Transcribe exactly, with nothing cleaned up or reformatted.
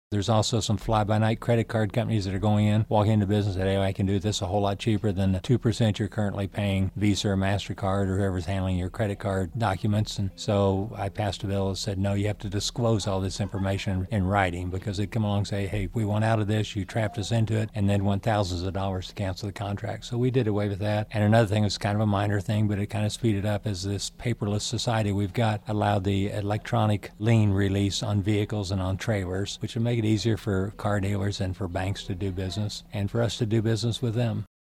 There's also some fly-by-night credit card companies that are going in, walking into business and say, hey, I can do this a whole lot cheaper than the two percent you're currently paying Visa or MasterCard or whoever's handling your credit card documents. And so I passed a bill that said, no, you have to disclose all this information in writing, because they'd come along and say, hey, we want out of this, you trapped us into it, and then want thousands of dollars to cancel the contract. So we did away with that. And another thing was kind of a minor thing, but it kind of speeded up, as this paperless society we've got allowed the electronic lien release on vehicles and on trailers, which would make it easier for car dealers and for banks to do business and for us to do business with them.